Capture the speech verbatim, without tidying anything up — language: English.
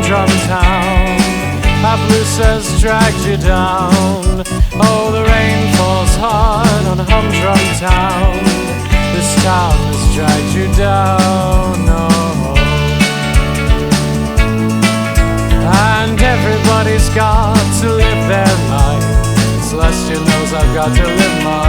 humdrum town. Hapless has dragged you down. Oh, the rain falls hard on humdrum town. This town has dragged you down. Oh. And everybody's got to live their life. Celestial knows I've got to live mine.